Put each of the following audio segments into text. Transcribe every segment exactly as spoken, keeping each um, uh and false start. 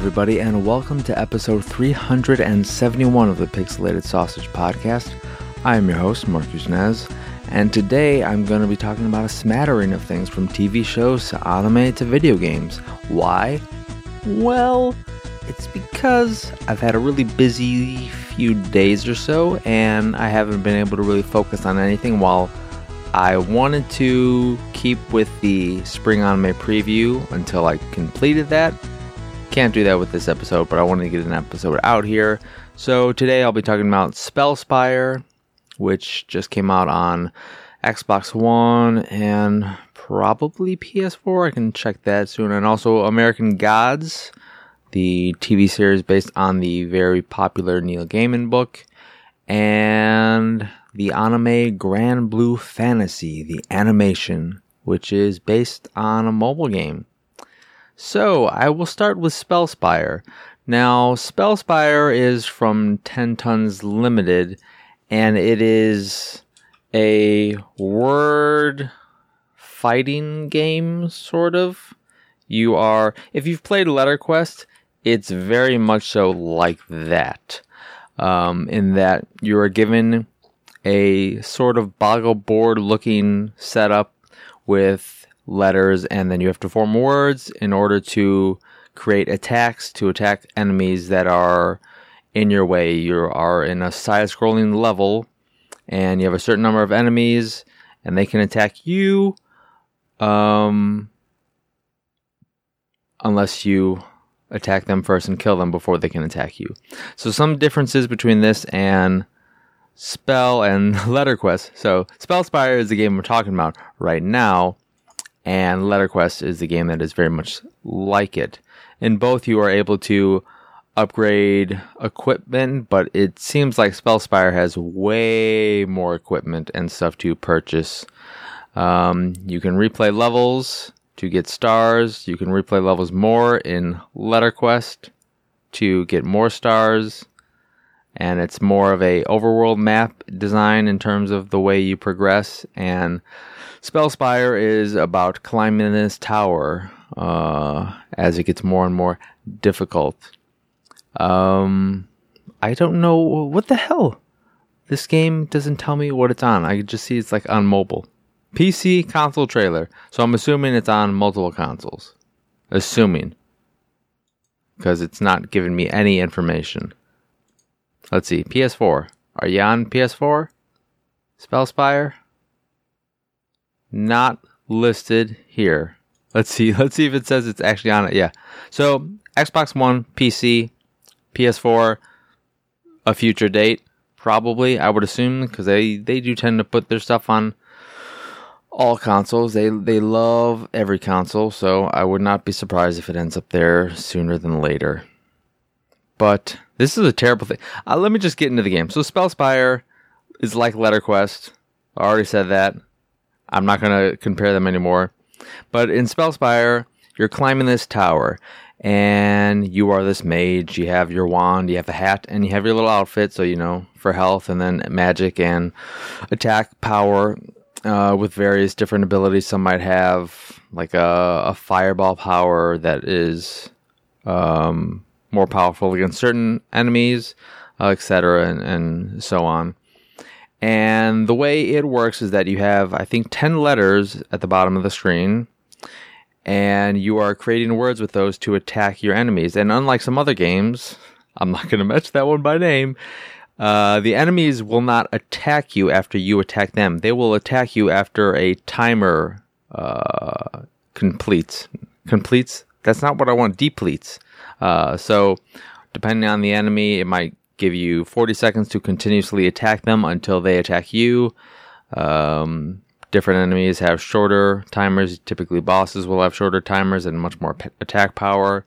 everybody, and welcome to episode three hundred seventy-one of the Pixelated Sausage Podcast. I am your host, Marcus Nez, and today I'm going to be talking about a smattering of things from T V shows to anime to video games. Why? Well, it's because I've had a really busy few days or so, and I haven't been able to really focus on anything while I wanted to keep with the spring anime preview until I completed that. Can't do that with this episode, but I wanted to get an episode out here. So today I'll be talking about Spellspire, which just came out on Xbox One and probably P S four. I can check that soon. And also American Gods, the T V series based on the very popular Neil Gaiman book. And the anime Grand Blue Fantasy, the animation, which is based on a mobile game. So, I will start with Spellspire. Now, Spellspire is from ten tons Limited, and it is a word fighting game, sort of. You are, if you've played LetterQuest, it's very much so like that. Um, in that you are given a sort of boggle board looking setup with letters, and then you have to form words in order to create attacks to attack enemies that are in your way. You are in a side-scrolling level, and you have a certain number of enemies, and they can attack you, um, unless you attack them first and kill them before they can attack you. So some differences between this and Spell and LetterQuest. So Spellspire is the game we're talking about right now, and LetterQuest is the game that is very much like it. In both, you are able to upgrade equipment, but it seems like Spellspire has way more equipment and stuff to purchase. Um, you can replay levels to get stars. You can replay levels more in LetterQuest to get more stars. And it's more of a overworld map design in terms of the way you progress. And Spellspire is about climbing this tower uh, as it gets more and more difficult. Um, I don't know what the hell. This game doesn't tell me what it's on. I can just see it's like on mobile. P C console trailer. So I'm assuming it's on multiple consoles. Assuming. Because it's not giving me any information. Let's see. P S four. Are you on P S four? Spellspire? Not listed here. Let's see. Let's see if it says it's actually on it. Yeah. So, Xbox One, P C, P S four, a future date. Probably, I would assume, because they, they do tend to put their stuff on all consoles. They they love every console, so I would not be surprised if it ends up there sooner than later. But this is a terrible thing. Uh, let me just get into the game. So Spellspire is like LetterQuest. I already said that. I'm not going to compare them anymore. But in Spellspire, you're climbing this tower, and you are this mage. You have your wand, you have a hat, and you have your little outfit, so, you know, for health, and then magic and attack power uh, with various different abilities. Some might have, like, a, a fireball power that is um, more powerful against certain enemies, uh, et cetera, and, and so on. And the way it works is that you have, I think, ten letters at the bottom of the screen, and you are creating words with those to attack your enemies. And unlike some other games, I'm not going to mention that one by name, uh, the enemies will not attack you after you attack them. They will attack you after a timer uh, completes. Completes? That's not what I want. Depletes. Uh, so, depending on the enemy, it might give you forty seconds to continuously attack them until they attack you. Um, different enemies have shorter timers. Typically, bosses will have shorter timers and much more p- attack power.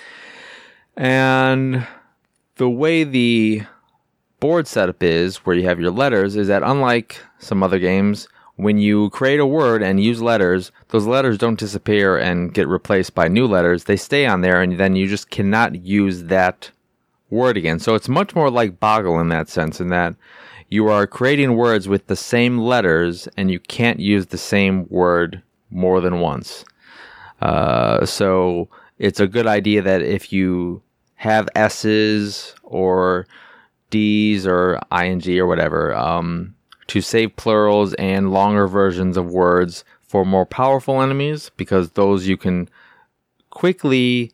And the way the board setup is, where you have your letters, is that unlike some other games, when you create a word and use letters, those letters don't disappear and get replaced by new letters. They stay on there, and then you just cannot use that word again. So it's much more like Boggle in that sense, in that you are creating words with the same letters, and you can't use the same word more than once. Uh, so it's a good idea that if you have S's or D's or ing or whatever, um, to save plurals and longer versions of words for more powerful enemies, because those you can quickly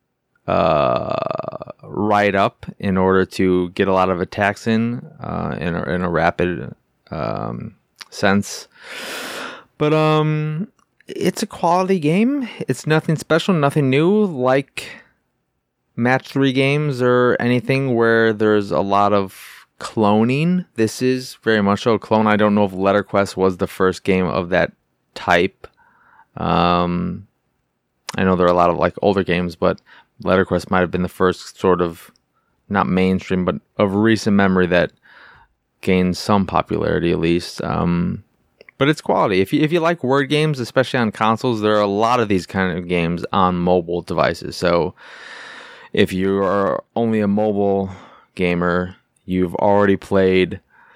uh, write up in order to get a lot of attacks in uh, in, a, in a rapid um, sense. But um, it's a quality game. It's nothing special, nothing new like match three games or anything where there's a lot of cloning. This is very much so a clone. I don't know if Letterquest was the first game of that type. Um, I know there are a lot of like older games, but Letterquest might have been the first sort of, not mainstream, but of recent memory that gained some popularity at least. Um, but it's quality. If you if you like word games, especially on consoles, there are a lot of these kind of games on mobile devices. So if you are only a mobile gamer, you've already played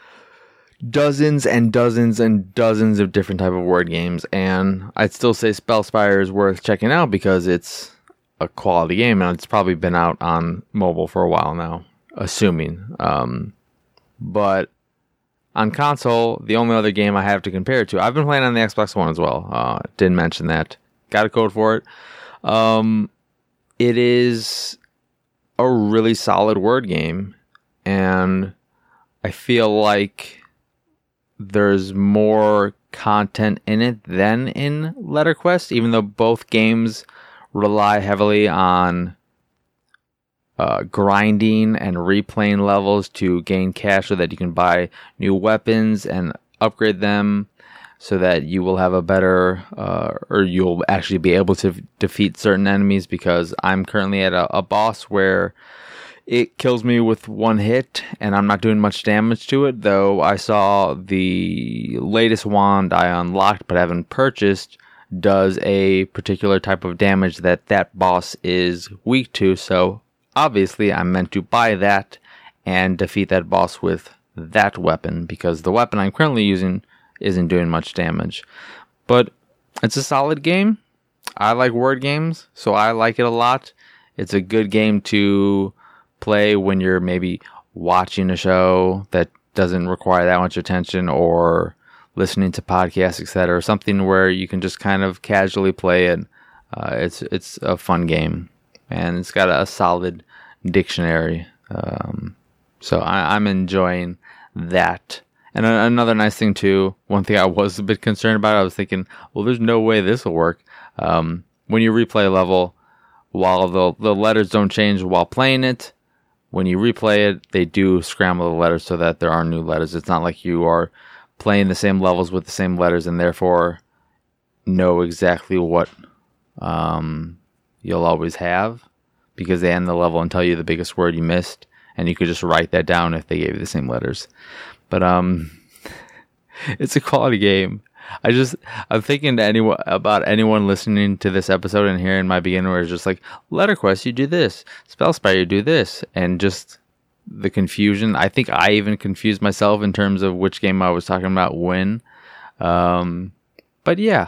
dozens and dozens and dozens of different type of word games, and I'd still say Spellspire is worth checking out because it's a quality game, and it's probably been out on mobile for a while now, assuming. Um, but on console, the only other game I have to compare it to, I've been playing on the Xbox One as well. Uh, didn't mention that. Got a code for it. Um, it is a really solid word game, and I feel like there's more content in it than in Letterquest, even though both games rely heavily on uh, grinding and replaying levels to gain cash so that you can buy new weapons and upgrade them so that you will have a better, uh, or you'll actually be able to f- defeat certain enemies, because I'm currently at a, a boss where it kills me with one hit, and I'm not doing much damage to it, though I saw the latest wand I unlocked but haven't purchased does a particular type of damage that that boss is weak to, so obviously I'm meant to buy that and defeat that boss with that weapon, because the weapon I'm currently using isn't doing much damage. But it's a solid game. I like word games, so I like it a lot. It's a good game to play when you're maybe watching a show that doesn't require that much attention, or listening to podcasts, et cetera. Something where you can just kind of casually play it. Uh, it's it's a fun game, and it's got a solid dictionary. Um, so I, I'm enjoying that. And a, another nice thing too, one thing I was a bit concerned about, I was thinking, well, there's no way this will work. Um, when you replay a level, while the the letters don't change while playing it, when you replay it, they do scramble the letters so that there are new letters. It's not like you are playing the same levels with the same letters and therefore know exactly what um, you'll always have, because they end the level and tell you the biggest word you missed, and you could just write that down if they gave you the same letters. But um, it's a quality game. I just, I'm thinking to anyone about anyone listening to this episode and hearing my beginning where it's just like, Letterquest, you do this, Spellspire, you do this, and just the confusion. I think I even confused myself in terms of which game I was talking about when. Um, but yeah,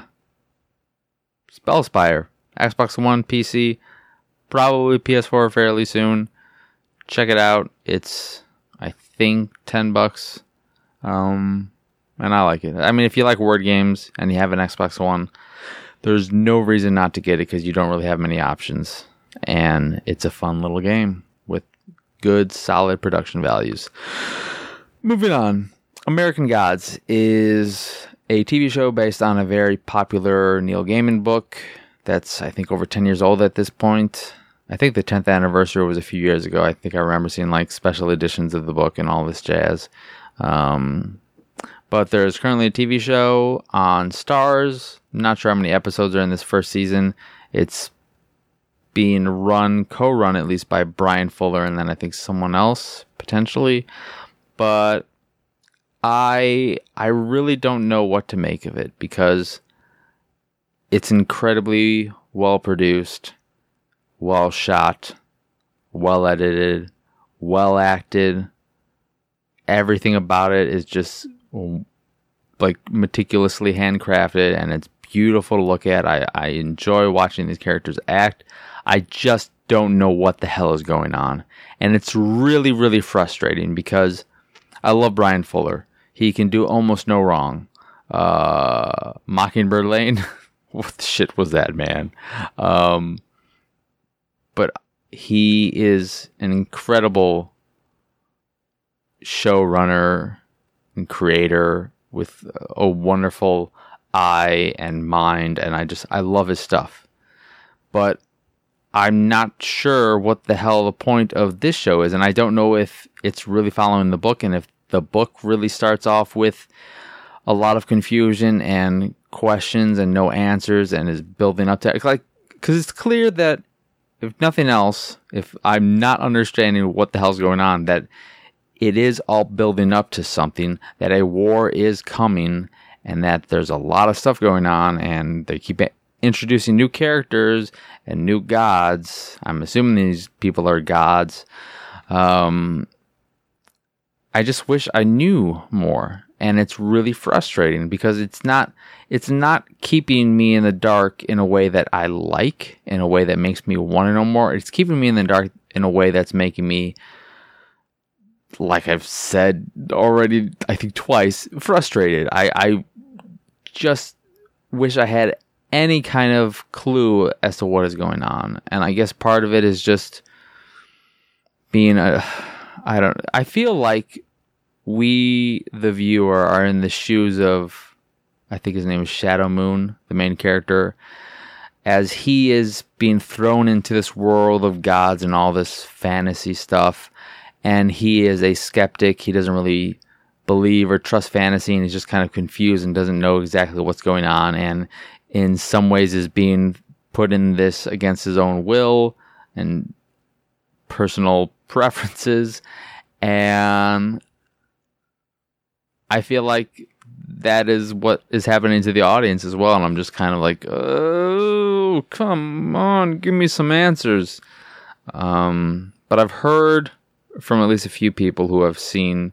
Spellspire, Xbox One, P C, probably P S four fairly soon. Check it out. It's, I think, ten bucks. Um, and I like it. I mean, if you like word games and you have an Xbox One, there's no reason not to get it, because you don't really have many options. And it's a fun little game with good, solid production values. Moving on. American Gods is a T V show based on a very popular Neil Gaiman book that's, I think, over ten years old at this point. I think the tenth anniversary was a few years ago. I think I remember seeing like special editions of the book and all this jazz. Um, but there's currently a T V show on Starz. Not sure how many episodes are in this first season. It's being run, co-run at least, by Brian Fuller and then I think someone else potentially. But I I really don't know what to make of it, because it's incredibly well produced, well shot, well edited, well acted. Everything about it is just like meticulously handcrafted, and it's beautiful to look at. I, I enjoy watching these characters act. I just don't know what the hell is going on. And it's really, really frustrating because I love Bryan Fuller. He can do almost no wrong. Uh, Mockingbird Lane, what the shit was that, man? Um, but he is an incredible showrunner and creator with a wonderful eye and mind, and I just I love his stuff. But I'm not sure what the hell the point of this show is, and I don't know if it's really following the book, and if the book really starts off with a lot of confusion and questions and no answers, and is building up to like because it's clear that if nothing else, if I'm not understanding what the hell's going on, that it is all building up to something, that a war is coming, and that there's a lot of stuff going on, and they keep introducing new characters and new gods. I'm assuming these people are gods. Um, I just wish I knew more, and it's really frustrating because it's not it's not keeping me in the dark in a way that I like, in a way that makes me want to know more. It's keeping me in the dark in a way that's making me, like I've said already, I think twice, frustrated. I, I just wish I had any kind of clue as to what is going on. And I guess part of it is just being a, I don't, I feel like we, the viewer, are in the shoes of, I think his name is Shadow Moon, the main character, as he is being thrown into this world of gods and all this fantasy stuff. And he is a skeptic. He doesn't really believe or trust fantasy, and he's just kind of confused and doesn't know exactly what's going on. And in some ways is being put in this against his own will and personal preferences. And I feel like that is what is happening to the audience as well. And I'm just kind of like, oh, come on, give me some answers. Um, but I've heard from at least a few people who have seen,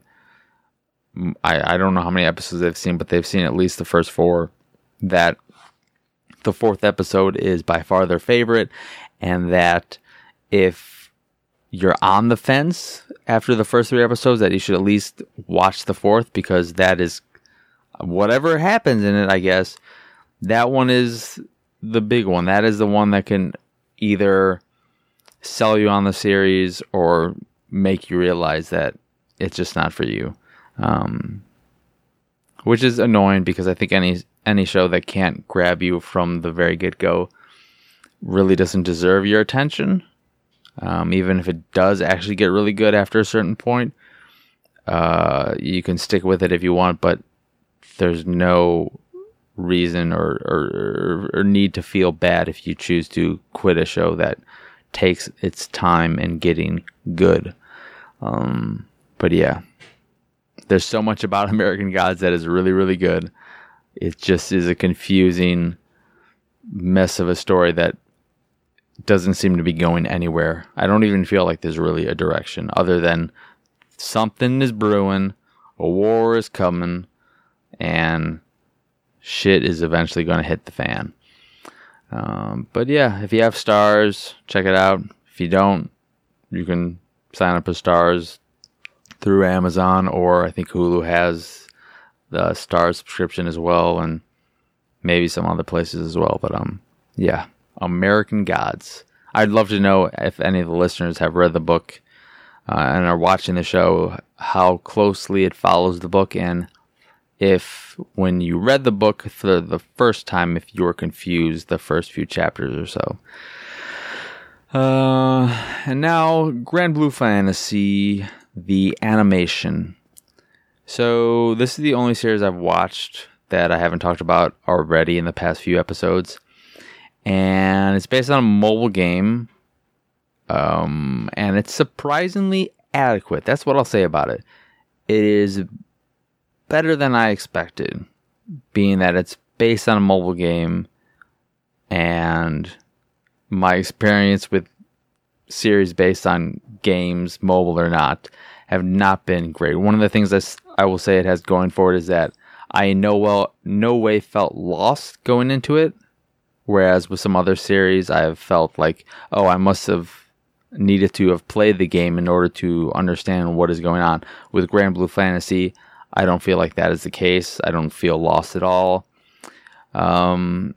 I, I don't know how many episodes they've seen, but they've seen at least the first four, that the fourth episode is by far their favorite, and that if you're on the fence after the first three episodes, that you should at least watch the fourth, because that is, whatever happens in it, I guess, that one is the big one. That is the one that can either sell you on the series or make you realize that it's just not for you. Um, which is annoying, because I think any any show that can't grab you from the very get-go really doesn't deserve your attention. Um, even if it does actually get really good after a certain point, uh, you can stick with it if you want, but there's no reason or, or, or need to feel bad if you choose to quit a show that takes its time in getting good. Um, but yeah, there's so much about American Gods that is really, really good. It just is a confusing mess of a story that doesn't seem to be going anywhere. I don't even feel like there's really a direction other than something is brewing, a war is coming, and shit is eventually going to hit the fan. Um, but yeah, if you have Stars, check it out. If you don't, you can sign up for Stars through Amazon, or I think Hulu has the Stars subscription as well, and maybe some other places as well. But um, yeah, American Gods. I'd love to know if any of the listeners have read the book uh, and are watching the show, how closely it follows the book, and if when you read the book for the first time, if you were confused the first few chapters or so. Uh, and now, Grand Blue Fantasy, the animation. So this is the only series I've watched that I haven't talked about already in the past few episodes. And it's based on a mobile game. Um, and it's surprisingly adequate. That's what I'll say about it. It is better than I expected, being that it's based on a mobile game, and my experience with series based on games, mobile or not, have not been great. One of the things that I will say it has going for it is that I no well no way felt lost going into it. Whereas with some other series, I've felt like, oh, I must have needed to have played the game in order to understand what is going on. With Granblue Fantasy, I don't feel like that is the case. I don't feel lost at all. Um,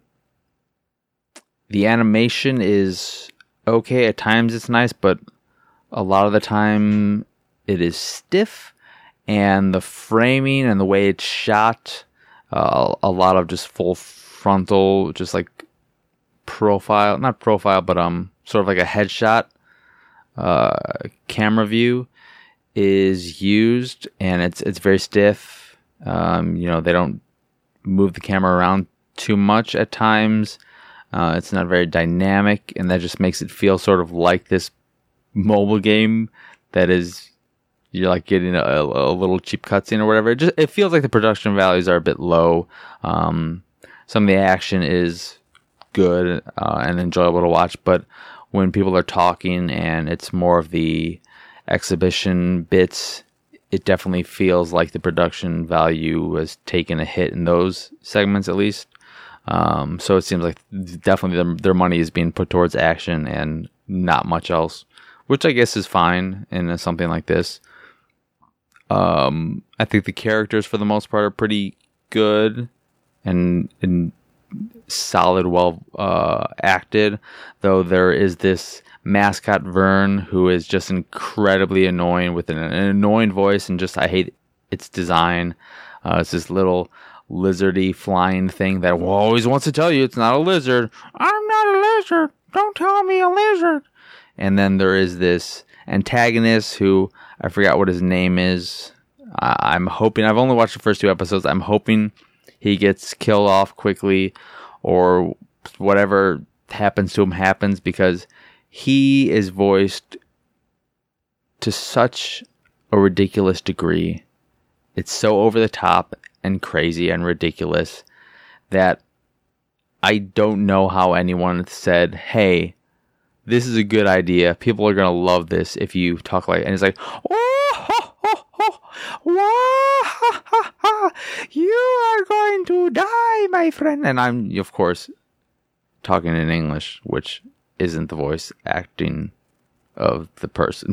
the animation is okay. At times it's nice, but a lot of the time it is stiff. And the framing and the way it's shot, uh, a lot of just full frontal, just like profile, not profile, but um, sort of like a headshot uh, camera view is used, and it's it's very stiff. Um, you know, they don't move the camera around too much at times. Uh, it's not very dynamic, and that just makes it feel sort of like this mobile game that is, you're like getting a, a little cheap cutscene or whatever. It just it feels like the production values are a bit low. Um, some of the action is good uh, and enjoyable to watch, but when people are talking and it's more of the exhibition bits, it definitely feels like the production value has taken a hit in those segments, at least. Um, so it seems like definitely their, their money is being put towards action and not much else, which I guess is fine in a, something like this. Um, I think the characters for the most part are pretty good and, and solid, well uh, acted, though there is this mascot Vern who is just incredibly annoying with an, an annoying voice, and just I hate its design. Uh, it's this little lizardy flying thing that always wants to tell you it's not a lizard. I'm not a lizard. Don't tell me a lizard. And then there is this antagonist who I forgot what his name is. I, I'm hoping, I've only watched the first two episodes. I'm hoping he gets killed off quickly, or whatever happens to him happens, because he is voiced to such a ridiculous degree. It's so over the top and crazy and ridiculous that I don't know how anyone said, hey, this is a good idea. People are going to love this if you talk like, and it's like, oh, ho, ho, ho, wah, ha, ha, ha. You are going to die, my friend. And I'm, of course, talking in English, which isn't the voice acting of the person.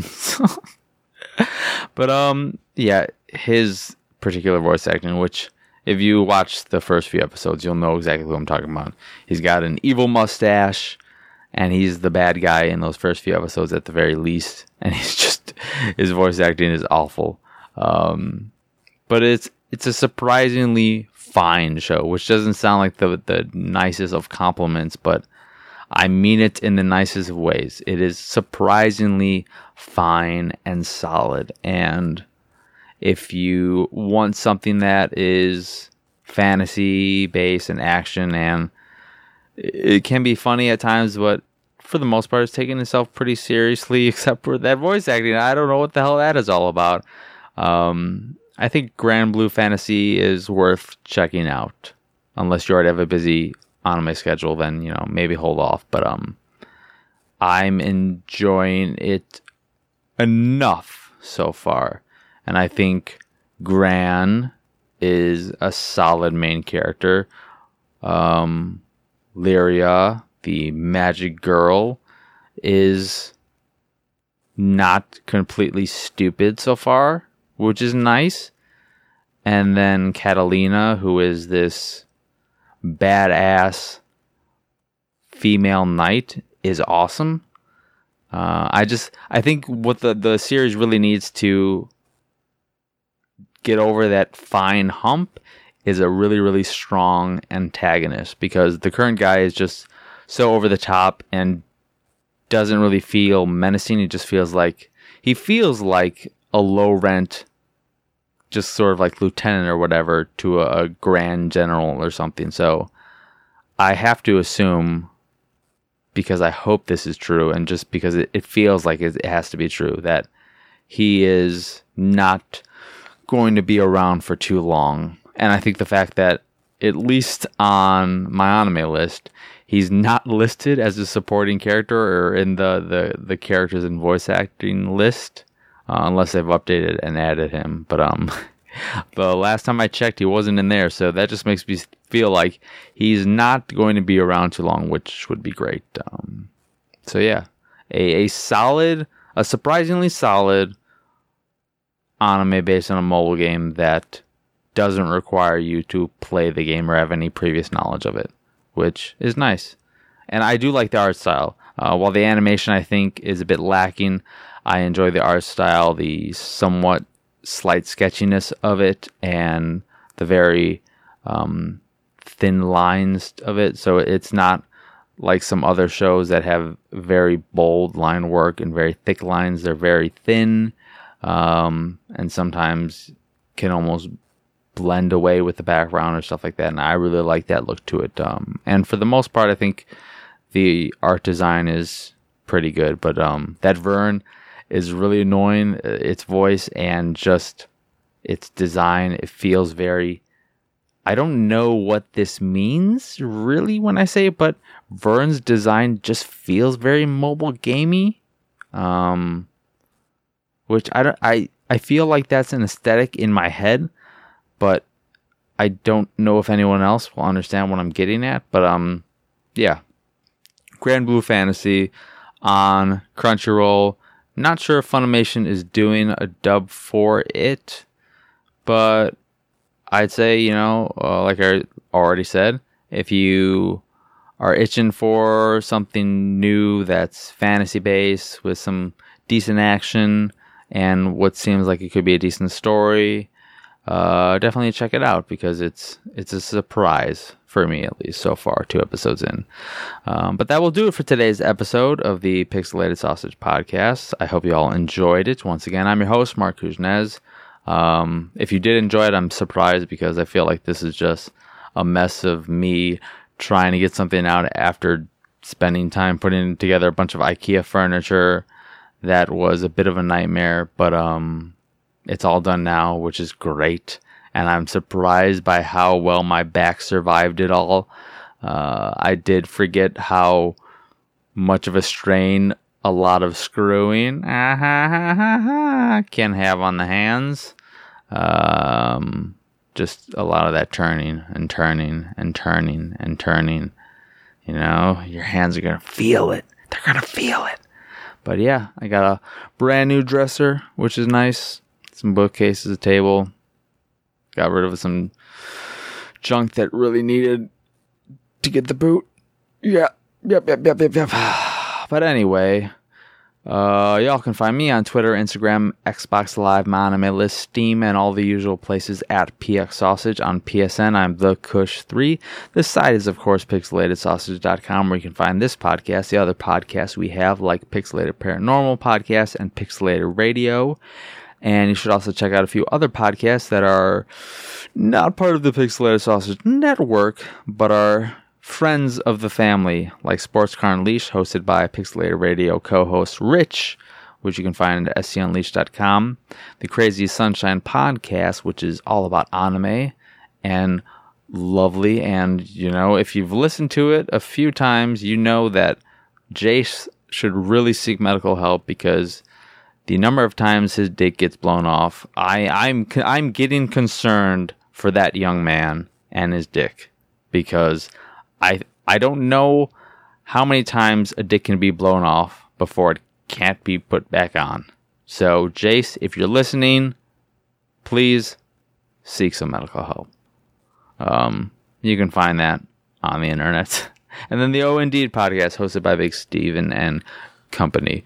But, um, yeah, his particular voice acting, which if you watch the first few episodes, you'll know exactly who I'm talking about. He's got an evil mustache, and he's the bad guy in those first few episodes at the very least. And he's just, his voice acting is awful. Um, but it's it's a surprisingly fine show, which doesn't sound like the the nicest of compliments, but I mean it in the nicest of ways. It is surprisingly fine and solid. And if you want something that is fantasy based and action, and it can be funny at times, but for the most part, it's taking itself pretty seriously, except for that voice acting. I don't know what the hell that is all about. Um, I think Granblue Fantasy is worth checking out. Unless you already have a busy anime schedule, then, you know, maybe hold off. But um, I'm enjoying it enough so far. And I think Gran is a solid main character. Um, Lyria, the magic girl, is not completely stupid so far, which is nice. And then Catalina, who is this badass female knight, is awesome. Uh, I just, I think what the, the series really needs to get over that fine hump is a really, really strong antagonist, because the current guy is just so over the top and doesn't really feel menacing. He just feels like, he feels like a low rent, just sort of like lieutenant or whatever to a, a grand general or something. So I have to assume, because I hope this is true, and just because it, it feels like it, it has to be true, that he is not going to be around for too long. And I think the fact that, at least on my anime list, he's not listed as a supporting character or in the, the, the characters and voice acting list, uh, unless they've updated and added him. But um, The last time I checked, he wasn't in there, so that just makes me feel like he's not going to be around too long, which would be great. Um, so yeah, a, a solid, a surprisingly solid anime based on a mobile game that doesn't require you to play the game or have any previous knowledge of it, which is nice. And I do like the art style. Uh, while the animation, I think, is a bit lacking, I enjoy the art style, the somewhat slight sketchiness of it, and the very um, thin lines of it. So it's not like some other shows that have very bold line work and very thick lines. They're very thin, um, and sometimes can almost blend away with the background or stuff like that. And I really like that look to it. Um, and for the most part, I think the art design is pretty good. But um, that Vern is really annoying. Its voice and just its design, it feels very... I don't know what this means, really, when I say it, but Vern's design just feels very mobile gamey. Um, which I, don't, I, I feel like that's an aesthetic in my head, but I don't know if anyone else will understand what I'm getting at. But um, yeah. Grand Blue Fantasy on Crunchyroll. Not sure if Funimation is doing a dub for it, but I'd say, you know, uh, like I already said, if you are itching for something new that's fantasy-based with some decent action and what seems like it could be a decent story, uh, definitely check it out, because it's it's a surprise for me, at least so far, two episodes in. Um, but that will do it for today's episode of the Pixelated Sausage Podcast. I hope you all enjoyed it. Once again, I'm your host, Mark Kuznez. Um, if you did enjoy it, I'm surprised, because I feel like this is just a mess of me trying to get something out after spending time putting together a bunch of IKEA furniture. That was a bit of a nightmare, but um, it's all done now, which is great. And I'm surprised by how well my back survived it all. Uh, I did forget how much of a strain a lot of screwing ah, ha, ha, ha, ha, can have on the hands. Um, just a lot of that turning and turning and turning and turning. You know, your hands are going to feel it. They're going to feel it. But yeah, I got a brand new dresser, which is nice. Some bookcases, a table. Got rid of some junk that really needed to get the boot. Yeah. Yep, yep, yep, yep, yep. But anyway, uh, y'all can find me on Twitter, Instagram, Xbox Live, my anime list, Steam, and all the usual places at P X Sausage. On P S N, I'm The Kush three. This site is, of course, pixelated sausage dot com, where you can find this podcast, the other podcasts we have, like Pixelated Paranormal Podcast and Pixelated Radio. And you should also check out a few other podcasts that are not part of the Pixelated Sausage Network, but are friends of the family, like Sports Car Unleashed, hosted by Pixelated Radio co-host Rich, which you can find at s c unleashed dot com. The Crazy Sunshine Podcast, which is all about anime and lovely. And, you know, if you've listened to it a few times, you know that Jace should really seek medical help, because the number of times his dick gets blown off, I, I'm I'm getting concerned for that young man and his dick, because I I don't know how many times a dick can be blown off before it can't be put back on. So, Jace, if you're listening, please seek some medical help. Um, you can find that on the internet. And then the Oh Indeed podcast, hosted by Big Steven and company.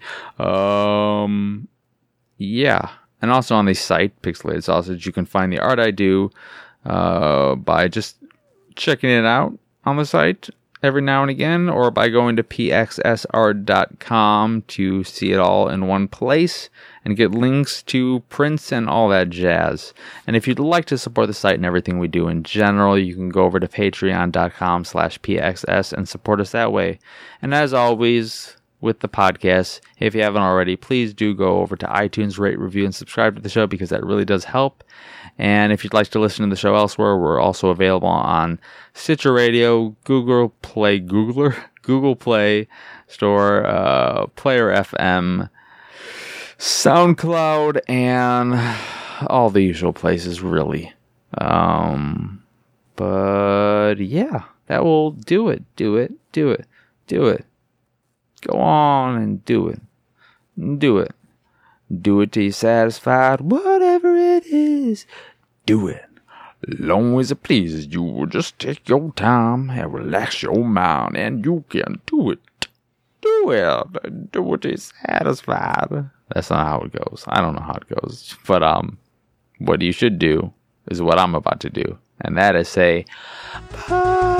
Um, yeah. And also on the site, Pixelated Sausage, you can find the art I do uh, by just checking it out on the site every now and again, or by going to p x s art dot com to see it all in one place and get links to prints and all that jazz. And if you'd like to support the site and everything we do in general, you can go over to patreon dot com slash p x s and support us that way. And as always, with the podcast, if you haven't already, please do go over to iTunes, rate, review, and subscribe to the show, because that really does help. And if you'd like to listen to the show elsewhere, we're also available on Stitcher Radio, Google Play, Googler, Google Play Store, uh, Player F M, SoundCloud, and all the usual places, really. Um, but yeah, that will do it. Do it. Do it. Do it. Go on and do it. Do it. Do it till you're satisfied. Whatever it is, do it. Long as it pleases you, just take your time and relax your mind, and you can do it. Do it. Do it till you're satisfied. That's not how it goes. I don't know how it goes. But um, what you should do is what I'm about to do, and that is say, bye.